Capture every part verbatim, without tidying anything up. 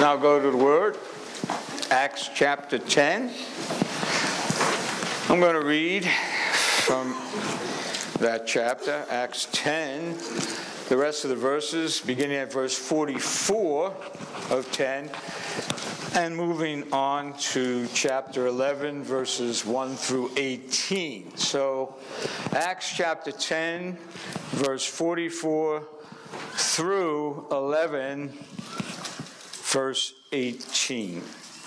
now go to the Word, Acts chapter ten. I'm going to read from that chapter, Acts ten, the rest of the verses, beginning at verse forty-four of ten, and moving on to chapter eleven, verses one through eighteen. So, Acts chapter ten, verse forty-four through eleven, verse eighteen.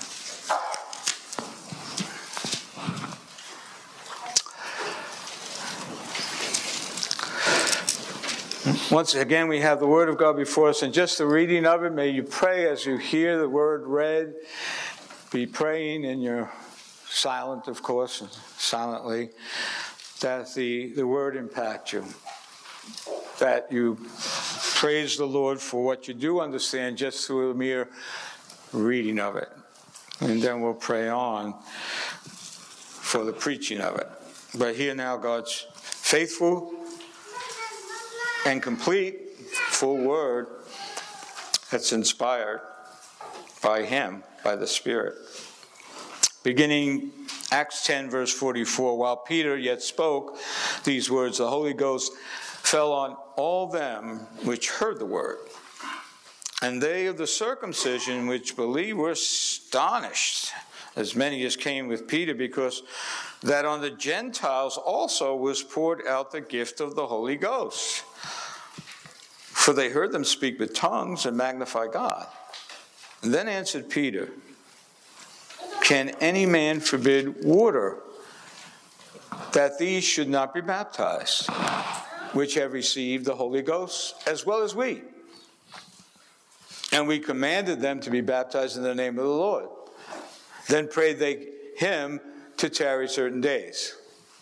Once again, we have the Word of God before us, and just the reading of it. May you pray as you hear the Word read. Be praying in your silent, of course, silently, that the, the Word impact you. That you praise the Lord for what you do understand just through a mere reading of it. And then we'll pray on for the preaching of it. But hear now God's faithful and complete, full word that's inspired by Him, by the Spirit. Beginning Acts ten, verse forty-four, while Peter yet spoke these words, the Holy Ghost fell on all them which heard the word. And they of the circumcision which believed were astonished, as many as came with Peter, because that on the Gentiles also was poured out the gift of the Holy Ghost. For they heard them speak with tongues and magnify God. And then answered Peter, can any man forbid water that these should not be baptized, which have received the Holy Ghost, as well as we? And we commanded them to be baptized in the name of the Lord. Then prayed they him to tarry certain days.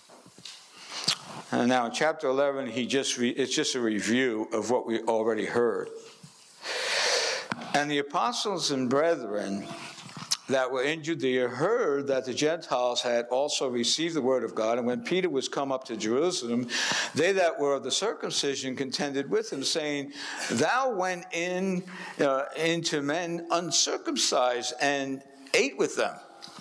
And now in chapter eleven, he just re- it's just a review of what we already heard. And the apostles and brethren that were in Judea heard that the Gentiles had also received the word of God. And when Peter was come up to Jerusalem, they that were of the circumcision contended with him, saying, thou went in uh, into men uncircumcised and ate with them.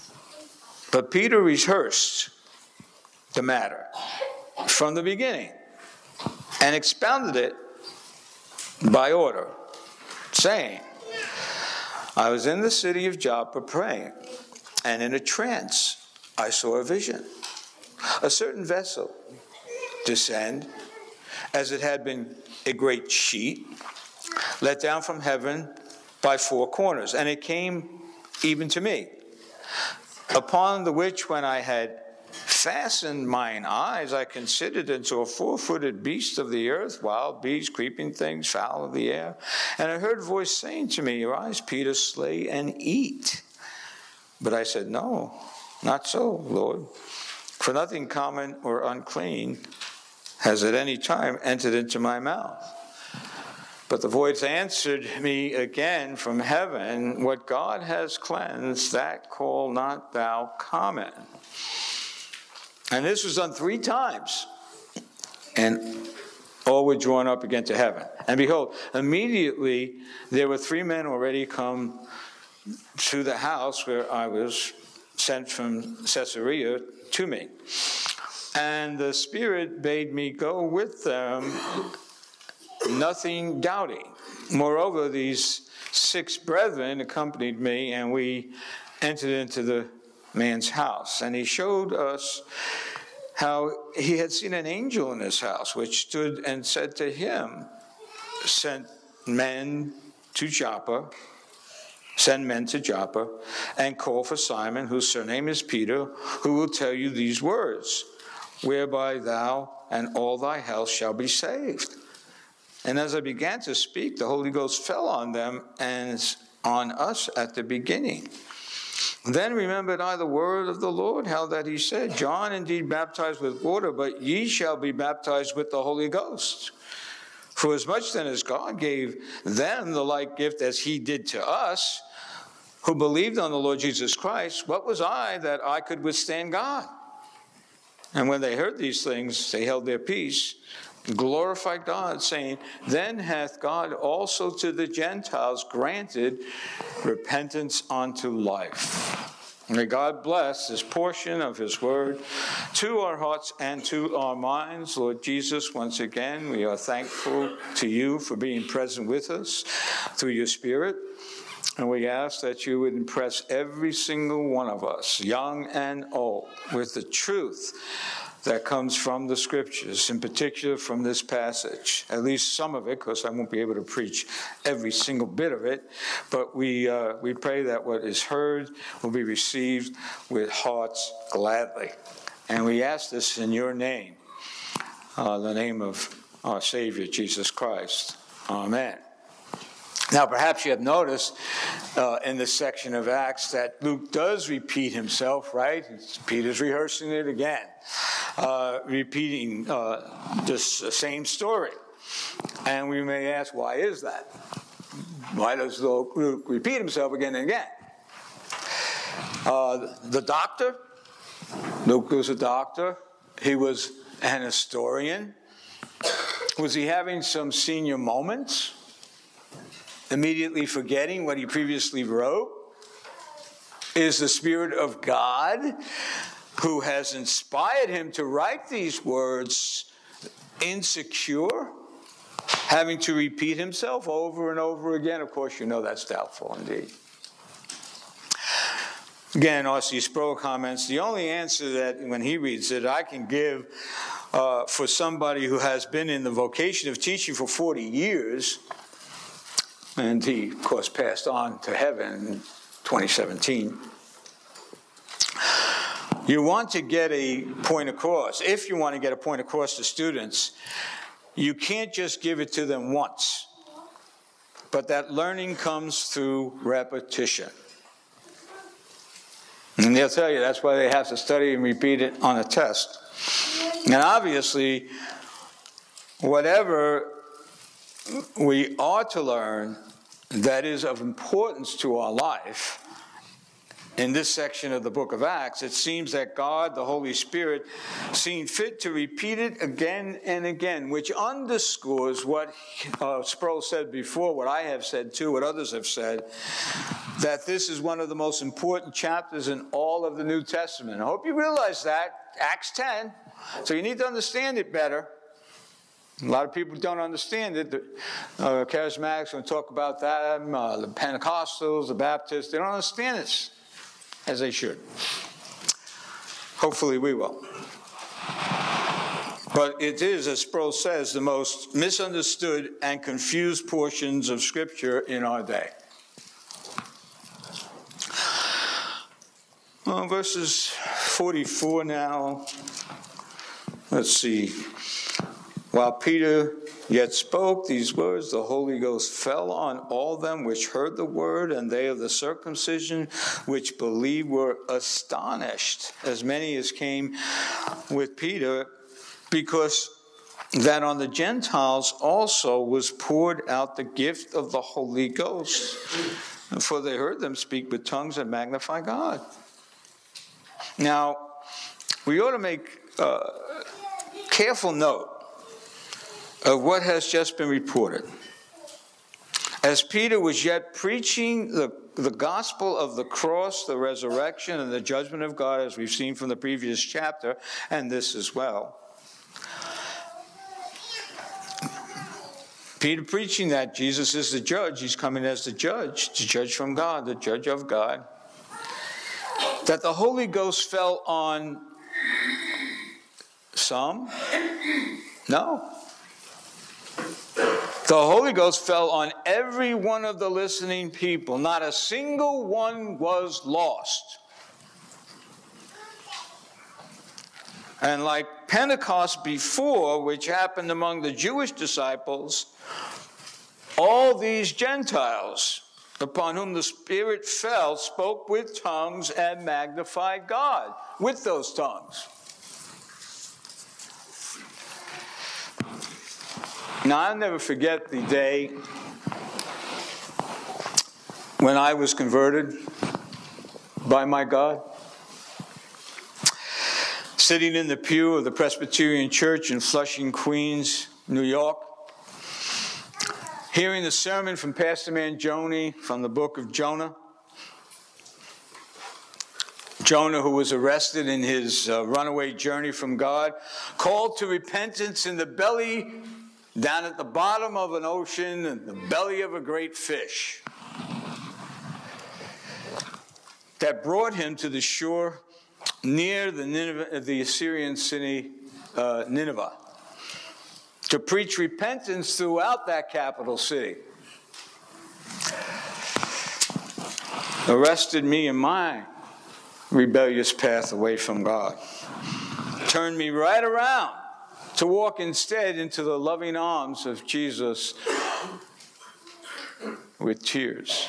But Peter rehearsed the matter from the beginning and expounded it by order, saying, I was in the city of Joppa praying, and in a trance I saw a vision. A certain vessel descend, as it had been a great sheet, let down from heaven by four corners, and it came even to me. Upon the which, when I had fastened mine eyes, I considered and saw a four-footed beast of the earth, wild beasts, creeping things, fowl of the air. And I heard a voice saying to me, arise, Peter, slay and eat. But I said, no, not so, Lord. For nothing common or unclean has at any time entered into my mouth. But the voice answered me again from heaven, what God has cleansed, that call not thou common. And this was done three times. And all were drawn up again to heaven. And behold, immediately there were three men already come to the house where I was sent from Caesarea to me. And the Spirit bade me go with them, nothing doubting. Moreover, these six brethren accompanied me, and we entered into the man's house. And he showed us how he had seen an angel in his house, which stood and said to him, send men to Joppa, send men to Joppa, and call for Simon, whose surname is Peter, who will tell you these words, whereby thou and all thy house shall be saved. And as I began to speak, the Holy Ghost fell on them and on us at the beginning. Then remembered I the word of the Lord, how that he said, John indeed baptized with water, but ye shall be baptized with the Holy Ghost. For as much then as God gave them the like gift as he did to us, who believed on the Lord Jesus Christ, what was I that I could withstand God? And when they heard these things, they held their peace, glorified God, saying, "Then hath God also to the Gentiles granted repentance unto life." May God bless this portion of his word to our hearts and to our minds. Lord Jesus, once again, we are thankful to you for being present with us through your Spirit. And we ask that you would impress every single one of us, young and old, with the truth that comes from the Scriptures, in particular from this passage, at least some of it, because I won't be able to preach every single bit of it, but we uh, we pray that what is heard will be received with hearts gladly. And we ask this in your name, uh, the name of our Savior, Jesus Christ. Amen. Now, perhaps you have noticed uh, in this section of Acts that Luke does repeat himself, right? Peter's rehearsing it again, uh, repeating uh, this same story. And we may ask, why is that? Why does Luke repeat himself again and again? Uh, the doctor, Luke was a doctor. He was an historian. Was he having some senior moments? Immediately forgetting what he previously wrote? Is the Spirit of God, who has inspired him to write these words, insecure, having to repeat himself over and over again? Of course, you know that's doubtful indeed. Again, R C Sproul comments, the only answer that when he reads it I can give uh, for somebody who has been in the vocation of teaching for forty years, and he, of course, passed on to heaven in twenty seventeen. You want to get a point across. If you want to get a point across to students, you can't just give it to them once. But that learning comes through repetition. And they'll tell you that's why they have to study and repeat it on a test. And obviously, whatever we are to learn that is of importance to our life, in this section of the book of Acts, it seems that God, the Holy Spirit, seen fit to repeat it again and again, which underscores what uh, Sproul said before, what I have said too, what others have said, that this is one of the most important chapters in all of the New Testament. I hope you realize that, Acts ten, so you need to understand it better. A lot of people don't understand it. The uh, Charismatics, when we talk about that, uh, the Pentecostals, the Baptists, they don't understand this as they should. Hopefully we will. But it is, as Sproul says, the most misunderstood and confused portions of Scripture in our day. Well, verses forty-four now. Let's see. While Peter yet spoke these words, the Holy Ghost fell on all them which heard the word, and they of the circumcision which believed were astonished, as many as came with Peter, because that on the Gentiles also was poured out the gift of the Holy Ghost. For they heard them speak with tongues and magnify God. Now, we ought to make uh, careful note of what has just been reported. As Peter was yet preaching the, the gospel of the cross, the resurrection, and the judgment of God, as we've seen from the previous chapter, and this as well. Peter preaching that Jesus is the judge. He's coming as the judge, the judge from God, the judge of God. That the Holy Ghost fell on some? No. The Holy Ghost fell on every one of the listening people. Not a single one was lost. And like Pentecost before, which happened among the Jewish disciples, all these Gentiles upon whom the Spirit fell spoke with tongues and magnified God with those tongues. Now, I'll never forget the day when I was converted by my God. Sitting in the pew of the Presbyterian Church in Flushing, Queens, New York, hearing the sermon from Pastor Mangione from the book of Jonah. Jonah, who was arrested in his uh, runaway journey from God, called to repentance in the belly, down at the bottom of an ocean, in the belly of a great fish, that brought him to the shore near the, Nineveh, the Assyrian city, uh, Nineveh, to preach repentance throughout that capital city. Arrested me in my rebellious path away from God. Turned me right around to walk instead into the loving arms of Jesus with tears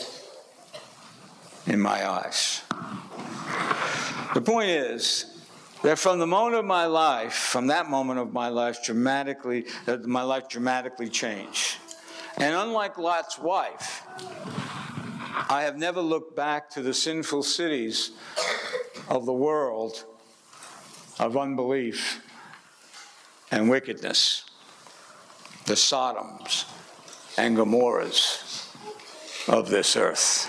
in my eyes. The point is that from the moment of my life, from that moment of my life, dramatically, uh, my life dramatically changed. And unlike Lot's wife, I have never looked back to the sinful cities of the world of unbelief and wickedness, the Sodoms and Gomorrahs of this earth.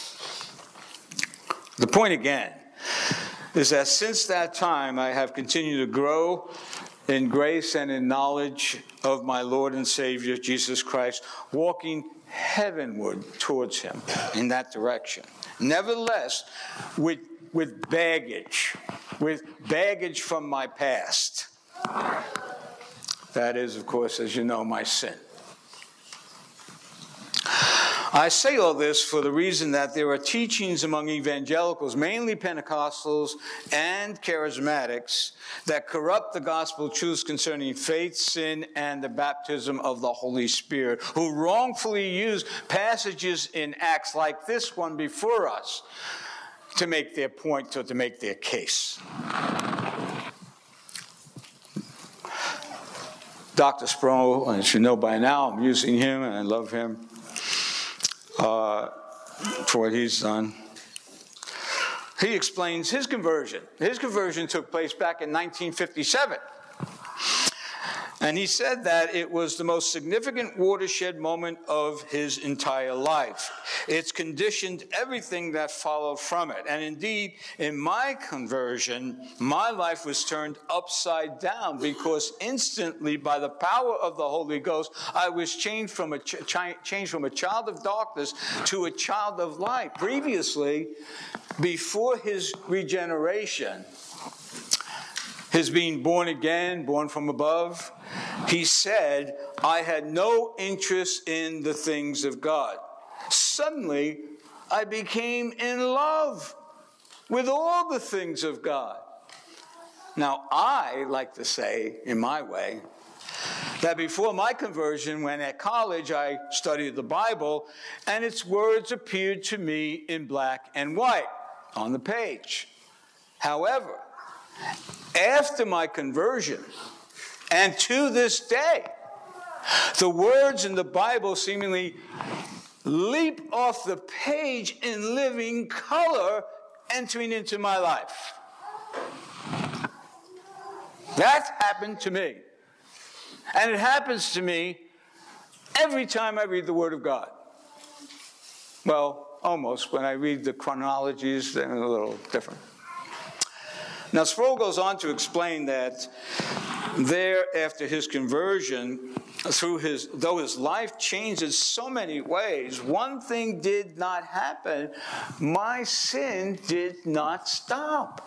The point again is that since that time I have continued to grow in grace and in knowledge of my Lord and Savior, Jesus Christ, walking heavenward towards him in that direction. Nevertheless, with, with baggage, with baggage from my past. That is, of course, as you know, my sin. I say all this for the reason that there are teachings among evangelicals, mainly Pentecostals and charismatics, that corrupt the gospel truths concerning faith, sin, and the baptism of the Holy Spirit, who wrongfully use passages in Acts like this one before us to make their point or to make their case. Doctor Sproul, as you know by now, I'm using him and I love him. Uh, for what he's done. He explains his conversion. His conversion took place back in nineteen fifty-seven. And he said that it was the most significant watershed moment of his entire life. It's conditioned everything that followed from it. And indeed, in my conversion, my life was turned upside down because instantly, by the power of the Holy Ghost, I was changed from a, ch- changed from a child of darkness to a child of light. Previously, before his regeneration, his being born again, born from above, he said, I had no interest in the things of God. Suddenly, I became in love with all the things of God. Now, I like to say, in my way, that before my conversion, when at college I studied the Bible, and its words appeared to me in black and white on the page. However, after my conversion, and to this day, the words in the Bible seemingly leap off the page in living color, entering into my life. That happened to me. And it happens to me every time I read the Word of God. Well, almost. When I read the chronologies, they're a little different. Now, Sproul goes on to explain that there, after his conversion, through his, though his life changed in so many ways, one thing did not happen. My sin did not stop.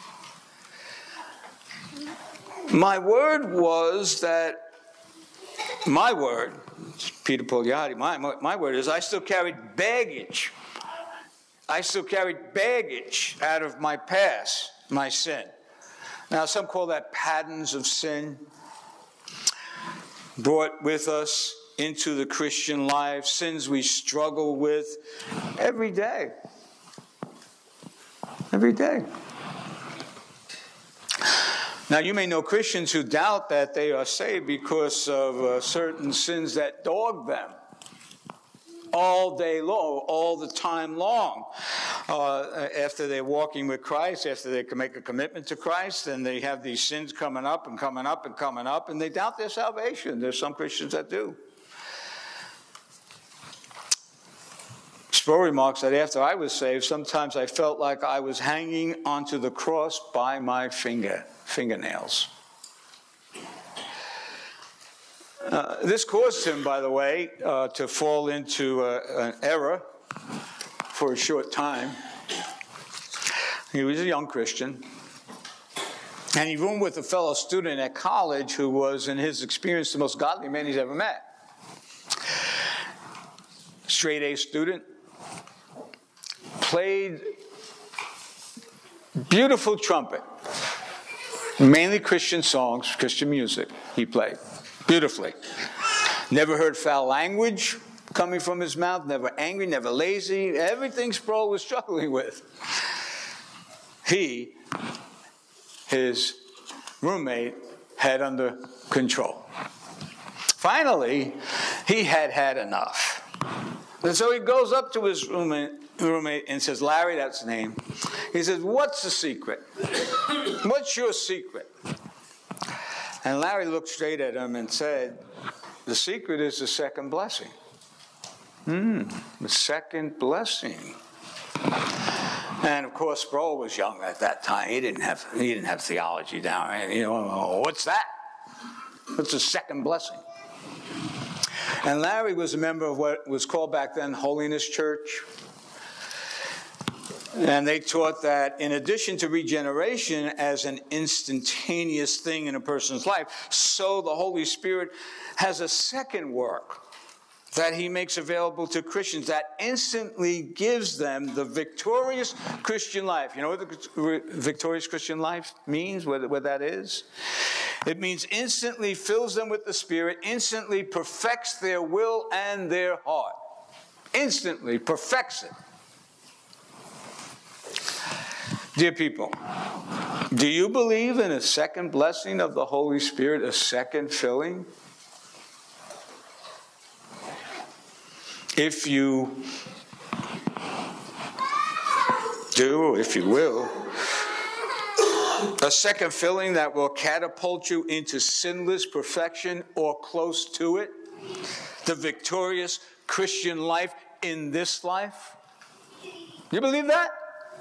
My word was that, my word, Peter Pugliatti, my, my, my word is I still carried baggage. I still carried baggage out of my past, my sin. Now, some call that patterns of sin, brought with us into the Christian life, sins we struggle with every day. Every day. Now, you may know Christians who doubt that they are saved because of uh, certain sins that dog them all day long, all the time long. uh, after they're walking with Christ, after they can make a commitment to Christ, and they have these sins coming up and coming up and coming up, and they doubt their salvation. There's some Christians that do. Sproul remarks that after I was saved, sometimes I felt like I was hanging onto the cross by my finger, fingernails. Uh, this caused him, by the way, uh, to fall into uh, an error for a short time. He was a young Christian, and he roomed with a fellow student at college who was, in his experience, the most godly man he's ever met. Straight A student, played beautiful trumpet, mainly Christian songs, Christian music he played beautifully. Never heard foul language coming from his mouth, never angry, never lazy, everything Sproul was struggling with. He, his roommate, had under control. Finally, he had had enough. And so he goes up to his roommate, roommate and says, Larry, that's his name. He says, what's the secret? What's your secret? And Larry looked straight at him and said, the secret is the second blessing. Hmm, the second blessing. And of course, Sproul was young at that time. He didn't have he didn't have theology down. Right? You know, what's that? What's the second blessing? And Larry was a member of what was called back then Holiness Church. And they taught that in addition to regeneration as an instantaneous thing in a person's life, so the Holy Spirit has a second work that he makes available to Christians that instantly gives them the victorious Christian life. You know what the victorious Christian life means, what, what that is? It means instantly fills them with the Spirit, instantly perfects their will and their heart. Instantly perfects it. Dear people, do you believe in a second blessing of the Holy Spirit, a second filling? If you do, if you will, a second filling that will catapult you into sinless perfection or close to it, the victorious Christian life in this life. You believe that?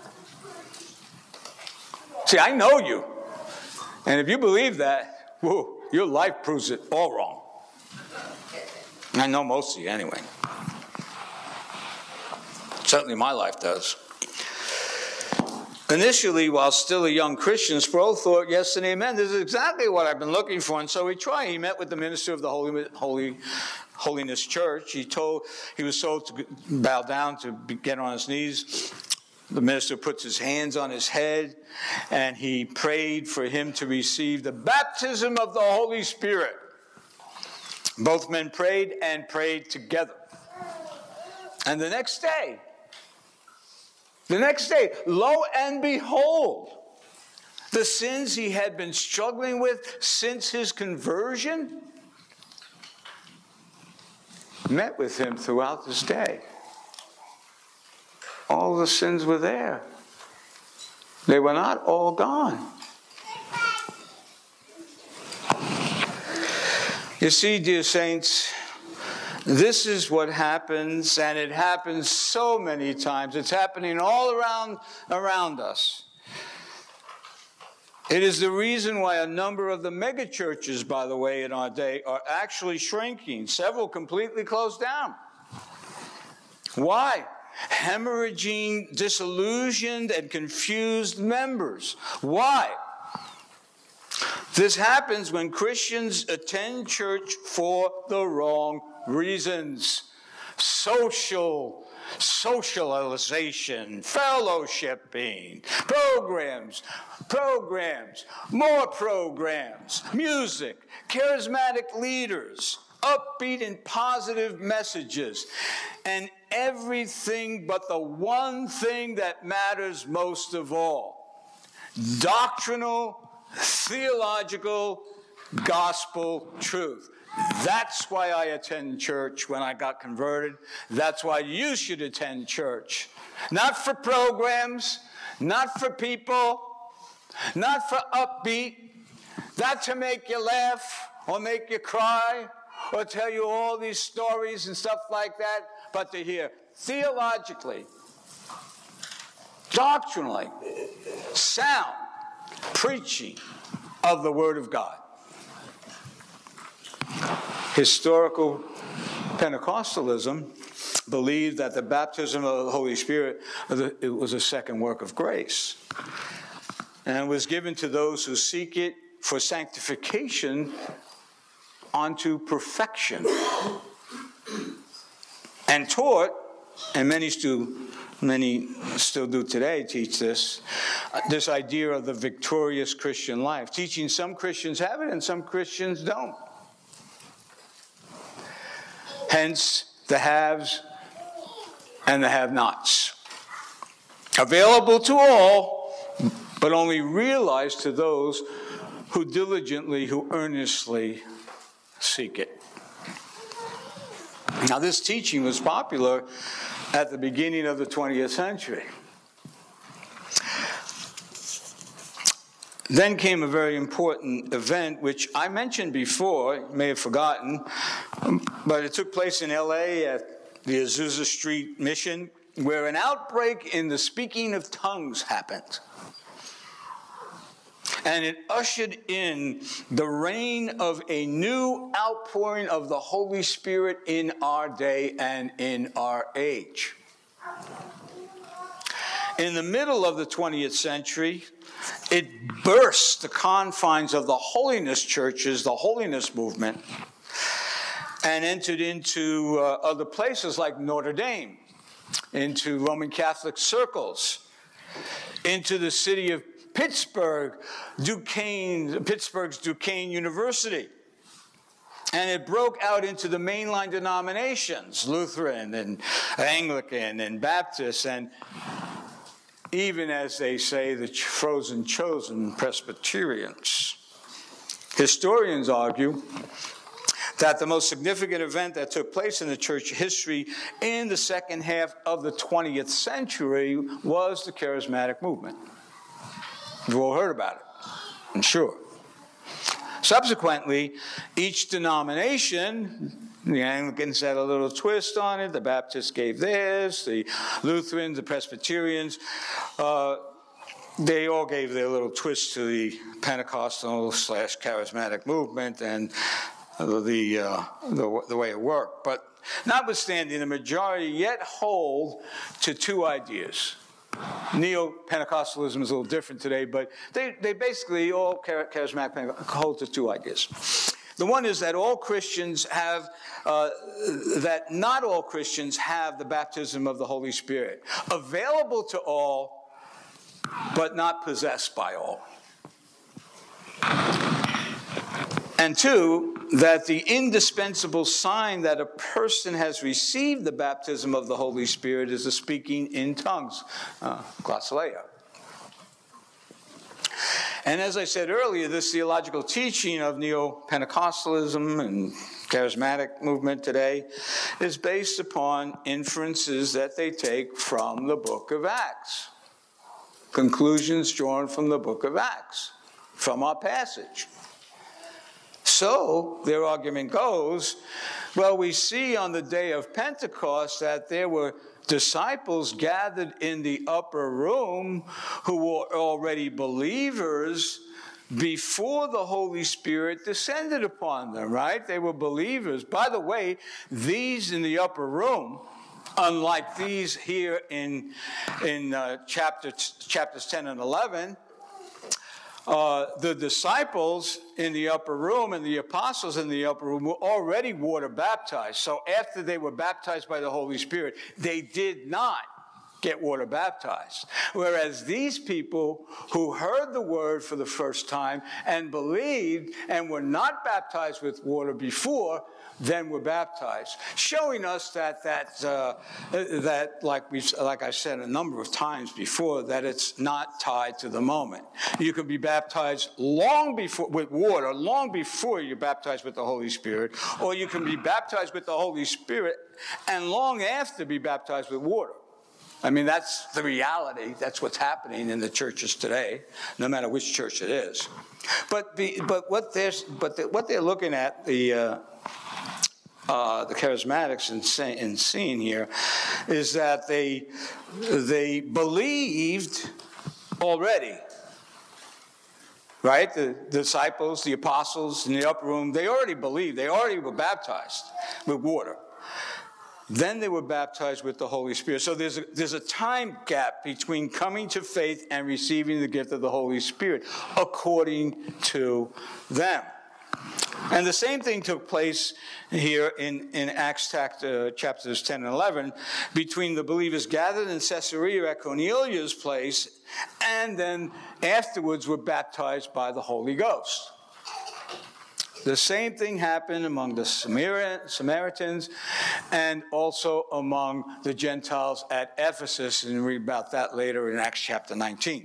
See, I know you. And if you believe that, whoa, your life proves it all wrong. I know most of you anyway. Certainly my life does. Initially, while still a young Christian, Sproul thought, yes and amen, this is exactly what I've been looking for. And so he tried. He met with the minister of the Holy, Holy Holiness Church. He told he was told to bow down, to get on his knees. The minister puts his hands on his head, and he prayed for him to receive the baptism of the Holy Spirit. Both men prayed and prayed together. And the next day, the next day, lo and behold, the sins he had been struggling with since his conversion met with him throughout this day. All the sins were there. They were not all gone. You see, dear saints, this is what happens, and it happens so many times. It's happening all around, around us. It is the reason why a number of the mega churches, by the way, in our day are actually shrinking. Several completely closed down. Why? Hemorrhaging, disillusioned, and confused members. Why? This happens when Christians attend church for the wrong reasons. Social, socialization, fellowshipping, programs, programs, more programs, music, charismatic leaders, upbeat and positive messages, and everything but the one thing that matters most of all: doctrinal, theological, gospel truth. That's why I attend church when I got converted. That's why you should attend church. not for programs, not for people, not for upbeat, not to make you laugh or make you cry or tell you all these stories and stuff like that, but to hear theologically, doctrinally, sound preaching of the Word of God. Historical Pentecostalism believed that the baptism of the Holy Spirit it was a second work of grace, and it was given to those who seek it for sanctification unto perfection, and taught, and many still, many still do today teach this, this idea of the victorious Christian life, teaching some Christians have it and some Christians don't. Hence, the haves and the have-nots. Available to all, but only realized to those who diligently, who earnestly seek it. Now, this teaching was popular at the beginning of the twentieth century. Then came a very important event, which I mentioned before, you may have forgotten, but it took place in L A at the Azusa Street Mission, where an outbreak in the speaking of tongues happened. And it ushered in the reign of a new outpouring of the Holy Spirit in our day and in our age. In the middle of the twentieth century, it burst the confines of the holiness churches, the holiness movement, and entered into uh, other places like Notre Dame, into Roman Catholic circles, into the city of Pittsburgh, Duquesne, Pittsburgh's Duquesne University. And it broke out into the mainline denominations, Lutheran and Anglican and Baptist, and even, as they say, the frozen chosen Presbyterians. Historians argue that the most significant event that took place in the church history in the second half of the twentieth century was the charismatic movement. You've all heard about it, I'm sure. Subsequently, each denomination, the Anglicans had a little twist on it, the Baptists gave theirs, the Lutherans, the Presbyterians, uh, they all gave their little twist to the Pentecostal slash charismatic movement and the, uh, the, the way it worked. But notwithstanding, the majority yet hold to two ideas. Neo-Pentecostalism is a little different today, but they, they basically, all charismatic hold to two ideas. The one is that all Christians have, uh, that not all Christians have the baptism of the Holy Spirit. Available to all, but not possessed by all. And two, that the indispensable sign that a person has received the baptism of the Holy Spirit is the speaking in tongues, uh, glossolalia. And as I said earlier, this theological teaching of Neo-Pentecostalism and charismatic movement today is based upon inferences that they take from the book of Acts. Conclusions drawn from the book of Acts, from our passage. So, their argument goes, well, we see on the day of Pentecost that there were disciples gathered in the upper room who were already believers before the Holy Spirit descended upon them, right? They were believers. By the way, these in the upper room, unlike these here in, in uh, chapter, chapters ten and eleven, Uh, the disciples in the upper room and the apostles in the upper room were already water baptized. So after they were baptized by the Holy Spirit, they did not get water baptized. Whereas these people who heard the word for the first time and believed and were not baptized with water before, then were baptized, showing us that that uh, that like we like I said a number of times before, that it's not tied to the moment. You can be baptized long before with water, long before you're baptized with the Holy Spirit, or you can be baptized with the Holy Spirit and long after be baptized with water. I mean, that's the reality. That's what's happening in the churches today, no matter which church it is. But the, but what they're but the, what they're looking at, the uh, uh, the charismatics and say, and seeing here, is that they they believed already. Right? The, the disciples, the apostles in the upper room, they already believed. They already were baptized with water. Then they were baptized with the Holy Spirit. So there's a, there's a time gap between coming to faith and receiving the gift of the Holy Spirit, according to them. And the same thing took place here in, in Acts uh, chapters ten and eleven, between the believers gathered in Caesarea at Cornelius' place, and then afterwards were baptized by the Holy Ghost. The same thing happened among the Samaritans and also among the Gentiles at Ephesus, and we read about that later in Acts chapter nineteen.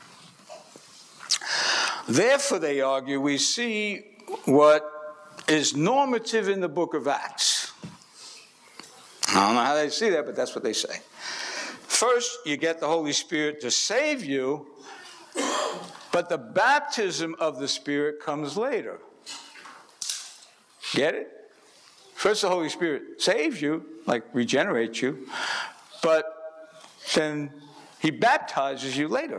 Therefore, they argue, we see what is normative in the book of Acts. I don't know how they see that, but that's what they say. First, you get the Holy Spirit to save you, but the baptism of the Spirit comes later. Get it? First, the Holy Spirit saves you, like regenerates you, but then he baptizes you later.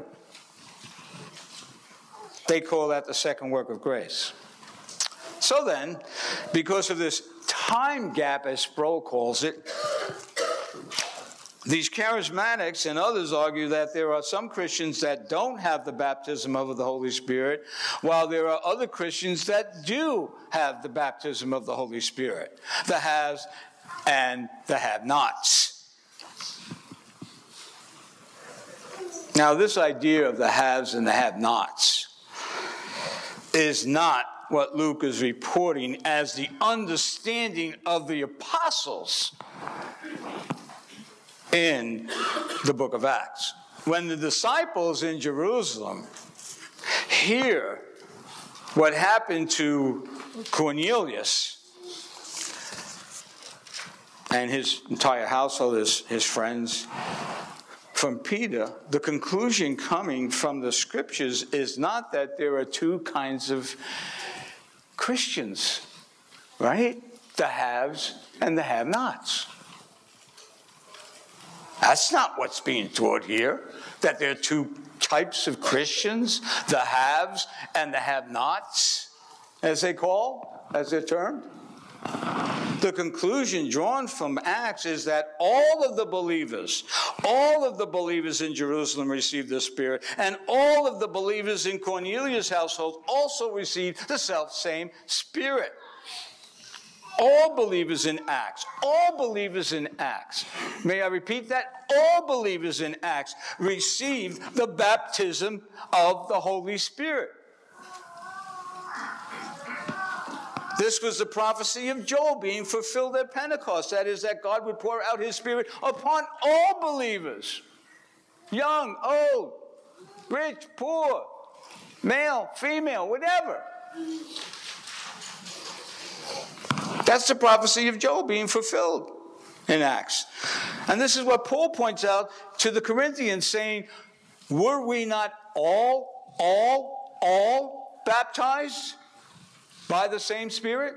They call that the second work of grace. So then, because of this time gap, as Sproul calls it, these charismatics and others argue that there are some Christians that don't have the baptism of the Holy Spirit, while there are other Christians that do have the baptism of the Holy Spirit, the haves and the have-nots. Now, this idea of the haves and the have-nots is not what Luke is reporting as the understanding of the apostles in the book of Acts. When the disciples in Jerusalem hear what happened to Cornelius and his entire household, his, his friends, from Peter, the conclusion coming from the scriptures is not that there are two kinds of Christians, right? The haves and the have-nots. That's not what's being taught here, that there are two types of Christians, the haves and the have-nots, as they call, as they're termed. The conclusion drawn from Acts is that all of the believers, all of the believers in Jerusalem received the Spirit, and all of the believers in Cornelius' household also received the self-same Spirit. All believers in Acts, all believers in Acts, may I repeat that? All believers in Acts received the baptism of the Holy Spirit. This was the prophecy of Joel being fulfilled at Pentecost. That is, that God would pour out his Spirit upon all believers. Young, old, rich, poor, male, female, whatever. That's the prophecy of Joel being fulfilled in Acts. And this is what Paul points out to the Corinthians, saying, were we not all, all, all baptized by the same Spirit?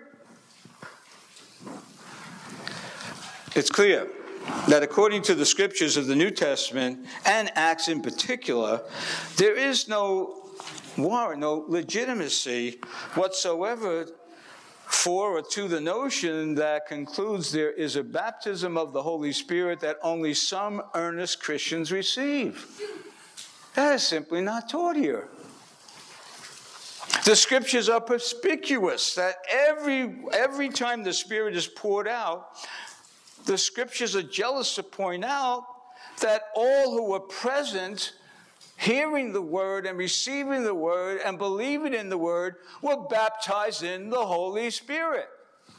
It's clear that according to the scriptures of the New Testament, and Acts in particular, there is no warrant, no legitimacy whatsoever for or to the notion that concludes there is a baptism of the Holy Spirit that only some earnest Christians receive. That is simply not taught here. The scriptures are perspicuous that every, every time the Spirit is poured out, the scriptures are jealous to point out that all who were present, hearing the word and receiving the word and believing in the word, were baptized in the Holy Spirit.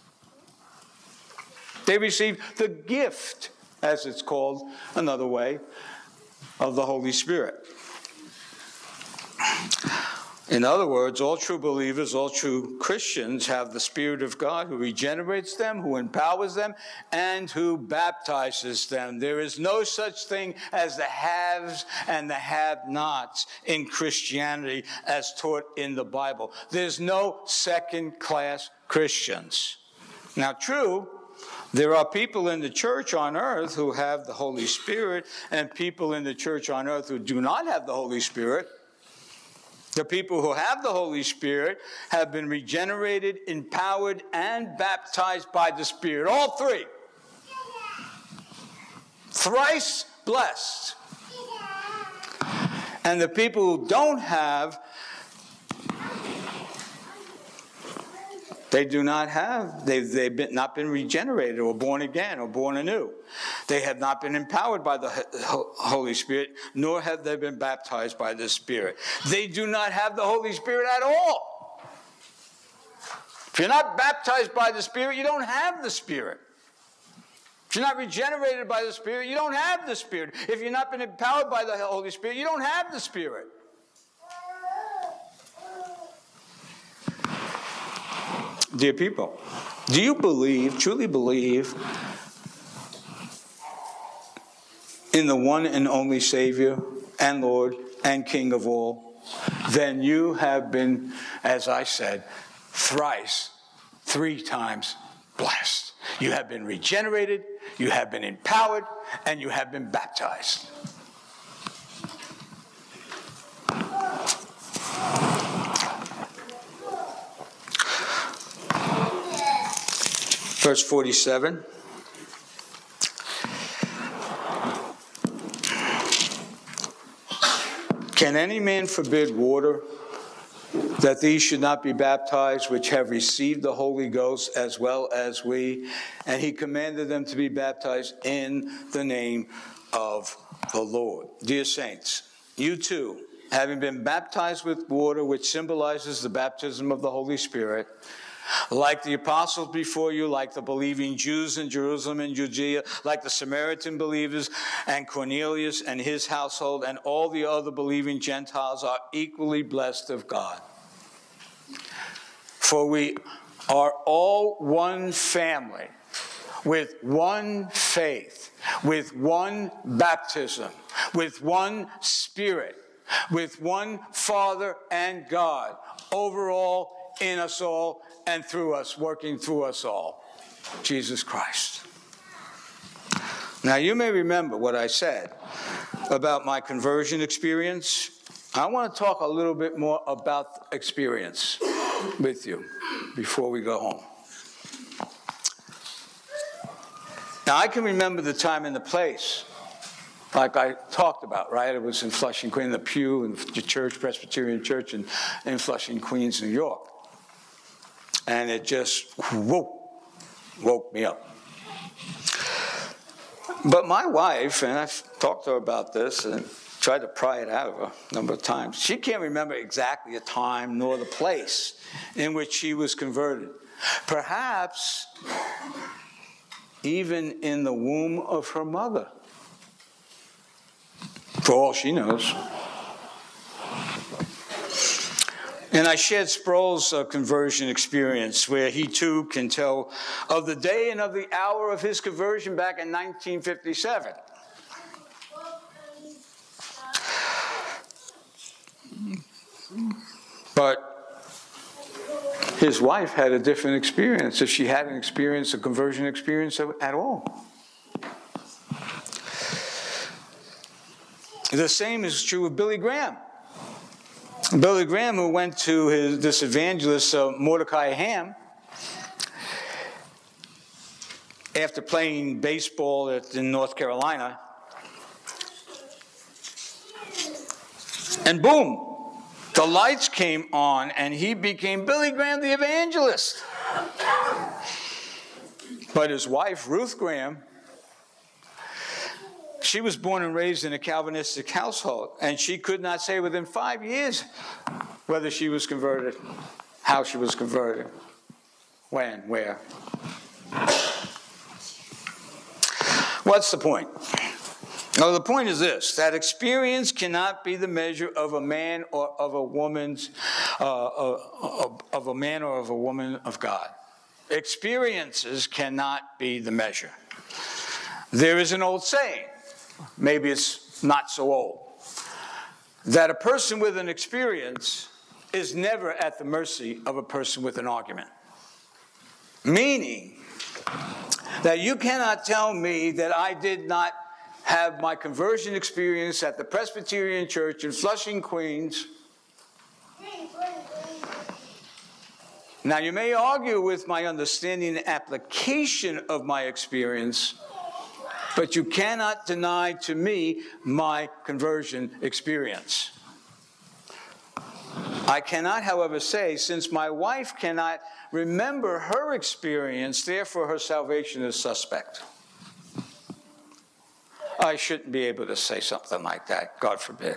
They received the gift, as it's called another way, of the Holy Spirit. In other words, all true believers, all true Christians have the Spirit of God who regenerates them, who empowers them, and who baptizes them. There is no such thing as the haves and the have-nots in Christianity as taught in the Bible. There's no second-class Christians. Now, true, there are people in the church on earth who have the Holy Spirit, and people in the church on earth who do not have the Holy Spirit. The people who have the Holy Spirit have been regenerated, empowered, and baptized by the Spirit. All three. Thrice blessed. And the people who don't have, they do not have, they've, they've been, not been regenerated or born again or born anew. They have not been empowered by the Holy Spirit, nor have they been baptized by the Spirit. They do not have the Holy Spirit at all. If you're not baptized by the Spirit, you don't have the Spirit. If you're not regenerated by the Spirit, you don't have the Spirit. If you've not been empowered by the Holy Spirit, you don't have the Spirit. Dear people, do you believe, truly believe, in the one and only Savior and Lord and King of all? Then you have been, as I said, thrice, three times blessed. You have been regenerated, you have been empowered, and you have been baptized. Verse forty-seven. Can any man forbid water, that these should not be baptized, which have received the Holy Ghost as well as we? And he commanded them to be baptized in the name of the Lord. Dear saints, you too, having been baptized with water, which symbolizes the baptism of the Holy Spirit, like the apostles before you, like the believing Jews in Jerusalem and Judea, like the Samaritan believers and Cornelius and his household and all the other believing Gentiles, are equally blessed of God. For we are all one family, with one faith, with one baptism, with one Spirit, with one Father and God, over all, in us all, and through us, working through us all, Jesus Christ. Now, you may remember what I said about my conversion experience. I want to talk a little bit more about experience with you before we go home. Now, I can remember the time and the place, like I talked about, right? It was in Flushing, Queens, the pew in the church, Presbyterian Church in, in Flushing, Queens, New York. And it just woke, woke me up. But my wife, and I've talked to her about this and tried to pry it out of her a number of times, she can't remember exactly the time nor the place in which she was converted. Perhaps even in the womb of her mother, for all she knows. And I shared Sproul's uh, conversion experience, where he too can tell of the day and of the hour of his conversion back in nineteen fifty-seven. But his wife had a different experience, if she had an experience, a conversion experience at all. The same is true of Billy Graham. Billy Graham, who went to his, this evangelist, uh, Mordecai Ham, after playing baseball at, in North Carolina, and boom, the lights came on, and he became Billy Graham the evangelist. But his wife, Ruth Graham, she was born and raised in a Calvinistic household, and she could not say within five years whether she was converted, how she was converted, when, where. What's the point? Now, the point is this, that experience cannot be the measure of a man or of a woman's, uh, of, of a man or of a woman of God. Experiences cannot be the measure. There is an old saying, maybe it's not so old, that a person with an experience is never at the mercy of a person with an argument. Meaning that you cannot tell me that I did not have my conversion experience at the Presbyterian Church in Flushing, Queens. Now, you may argue with my understanding and application of my experience, but you cannot deny to me my conversion experience. I cannot, however, say, since my wife cannot remember her experience, therefore her salvation is suspect. I shouldn't be able to say something like that, God forbid.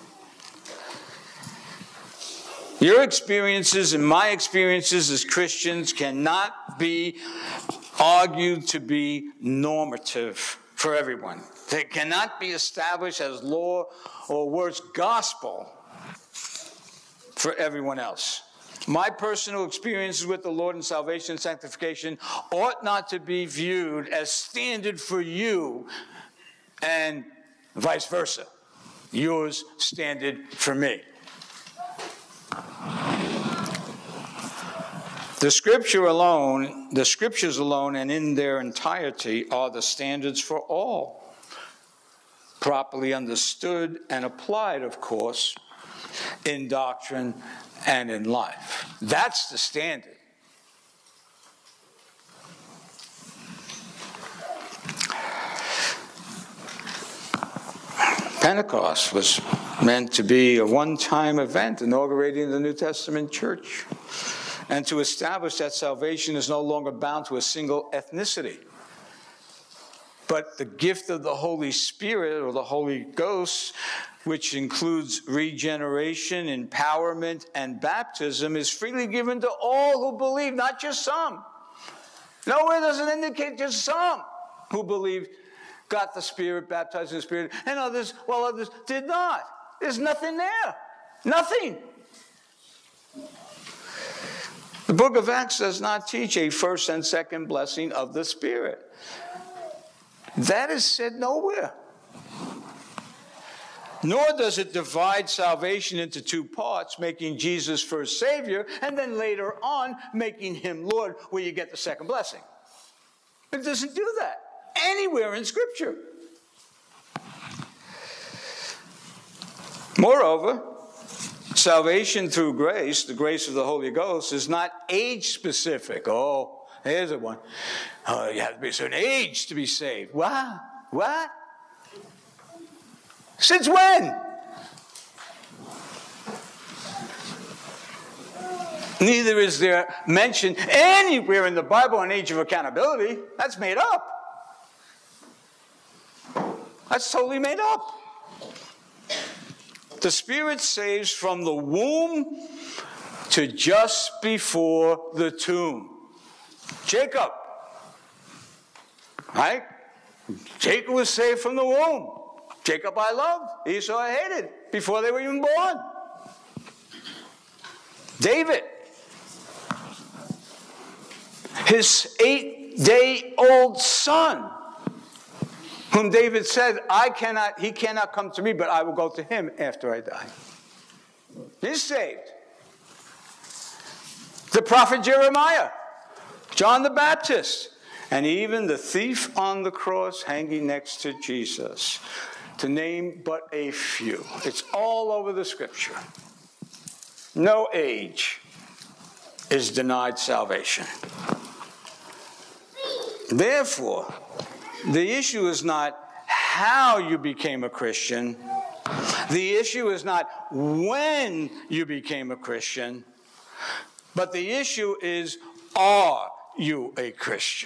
Your experiences and my experiences as Christians cannot be argued to be normative for everyone. They cannot be established as law or worse, gospel for everyone else. My personal experiences with the Lord in salvation and sanctification ought not to be viewed as standard for you and vice versa. Yours standard for me. The scripture alone, the scriptures alone and in their entirety are the standards for all. Properly understood and applied, of course, in doctrine and in life. That's the standard. Pentecost was meant to be a one-time event inaugurating the New Testament church and to establish that salvation is no longer bound to a single ethnicity. But the gift of the Holy Spirit or the Holy Ghost, which includes regeneration, empowerment, and baptism, is freely given to all who believe, not just some. Nowhere does it indicate just some who believe got the Spirit, baptized in the Spirit, and others, while others did not. There's nothing there. Nothing. The book of Acts does not teach a first and second blessing of the Spirit. That is said nowhere. Nor does it divide salvation into two parts, making Jesus first Savior, and then later on making him Lord, where you get the second blessing. It doesn't do that anywhere in Scripture. Moreover, salvation through grace, the grace of the Holy Ghost, is not age-specific. Oh, here's a one. Oh, you have to be a certain age to be saved. What? What? Since when? Neither is there mention anywhere in the Bible an age of accountability. That's made up. That's totally made up. The Spirit saves from the womb to just before the tomb. Jacob, right? Jacob was saved from the womb. Jacob I loved, Esau I hated, before they were even born. David, his eight-day-old son, whom David said, I cannot, he cannot come to me, but I will go to him after I die. He's saved. The prophet Jeremiah, John the Baptist, and even the thief on the cross hanging next to Jesus, to name but a few. It's all over the Scripture. No age is denied salvation. Therefore, the issue is not how you became a Christian. The issue is not when you became a Christian. But the issue is, are you a Christian?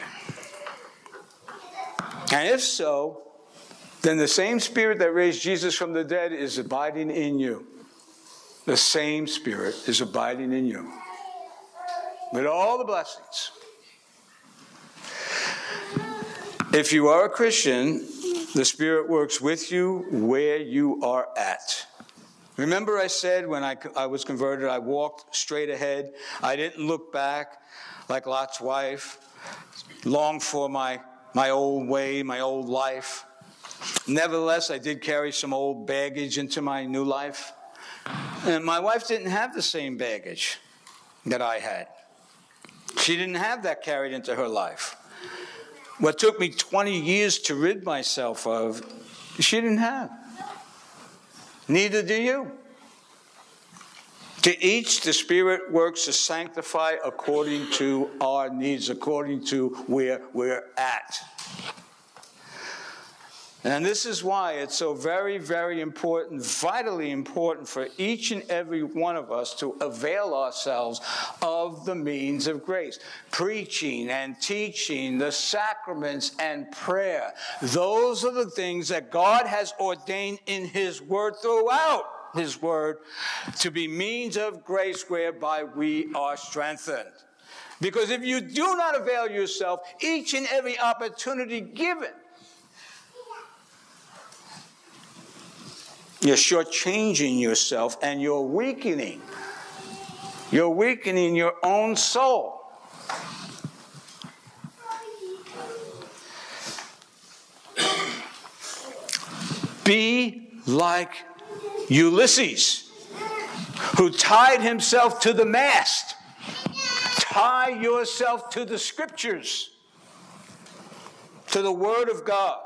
And if so, then the same Spirit that raised Jesus from the dead is abiding in you. The same Spirit is abiding in you. With all the blessings. If you are a Christian, The Spirit works with you where you are at. Remember I said when I, I was converted, I walked straight ahead. I didn't look back like Lot's wife, longed for my, my old way, my old life. Nevertheless, I did carry some old baggage into my new life. And my wife didn't have the same baggage that I had. She didn't have that carried into her life. What took me twenty years to rid myself of, she didn't have. Neither do you. To each, the Spirit works to sanctify according to our needs, according to where we're at. And this is why it's so very, very important, vitally important for each and every one of us to avail ourselves of the means of grace. Preaching and teaching, the sacraments and prayer. Those are the things that God has ordained in His Word throughout His Word to be means of grace whereby we are strengthened. Because if you do not avail yourself each and every opportunity given, you're shortchanging yourself and you're weakening. You're weakening your own soul. Be like Ulysses, who tied himself to the mast. Tie yourself to the Scriptures, to the Word of God.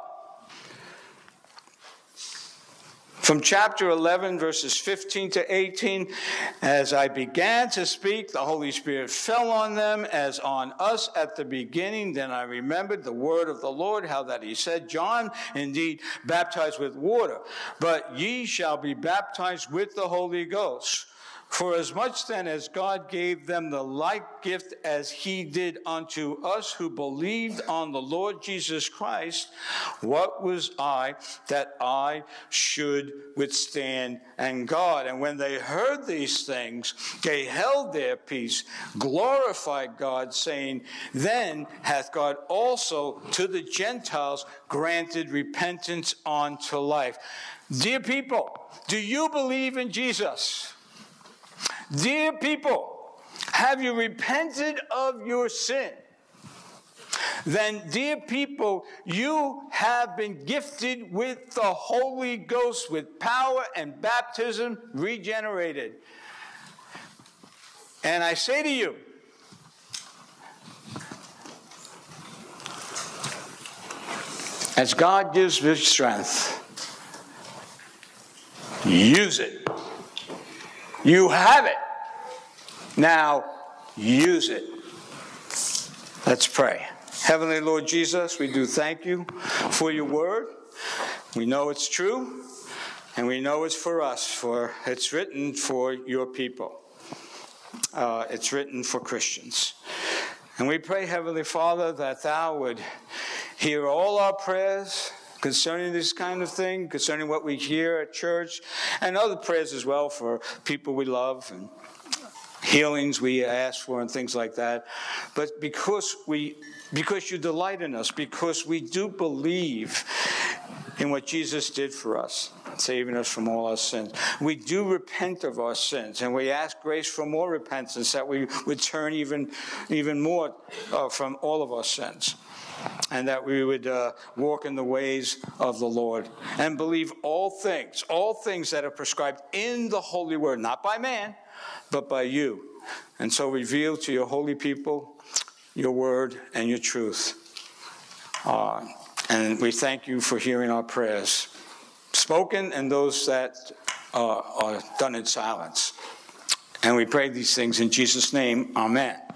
From chapter eleven, verses fifteen to eighteen, as I began to speak, the Holy Spirit fell on them as on us at the beginning. Then I remembered the word of the Lord, how that He said, John indeed baptized with water, but ye shall be baptized with the Holy Ghost. For as much then as God gave them the like gift as He did unto us who believed on the Lord Jesus Christ, what was I that I should withstand and God? And when they heard these things, they held their peace, glorified God, saying, Then hath God also to the Gentiles granted repentance unto life. Dear people, do you believe in Jesus? Dear people, have you repented of your sin? Then, dear people, you have been gifted with the Holy Ghost, with power and baptism, regenerated. And I say to you, as God gives you strength, use it. You have it. Now, use it. Let's pray. Heavenly Lord Jesus, we do thank you for your word. We know it's true, and we know it's for us, for it's written for your people. Uh, it's written for Christians. And we pray, Heavenly Father, that thou would hear all our prayers concerning this kind of thing, concerning what we hear at church, and other prayers as well for people we love and healings we ask for and things like that. But because we, because you delight in us, because we do believe in what Jesus did for us, saving us from all our sins, we do repent of our sins, and we ask grace for more repentance, that we would turn even, even more uh, from all of our sins. And that we would uh, walk in the ways of the Lord and believe all things, all things that are prescribed in the Holy Word, not by man, but by you. And so reveal to your holy people your word and your truth. Uh, and we thank you for hearing our prayers, spoken and those that uh, are done in silence. And we pray these things in Jesus' name. Amen.